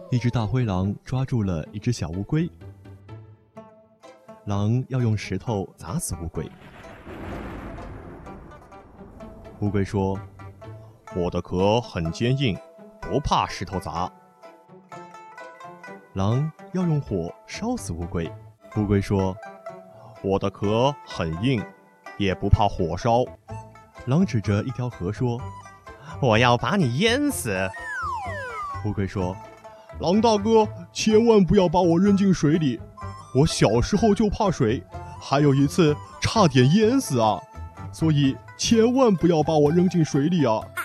一只大灰狼抓住了一只小乌龟，狼要用石头砸死乌龟。乌龟说：“我的壳很坚硬，不怕石头砸。”狼要用火烧死乌龟。乌龟说：“我的壳很硬，也不怕火烧。”狼指着一条河说：“我要把你淹死。”乌龟说：“狼大哥，千万不要把我扔进水里，我小时候就怕水，还有一次差点淹死啊，所以千万不要把我扔进水里啊。”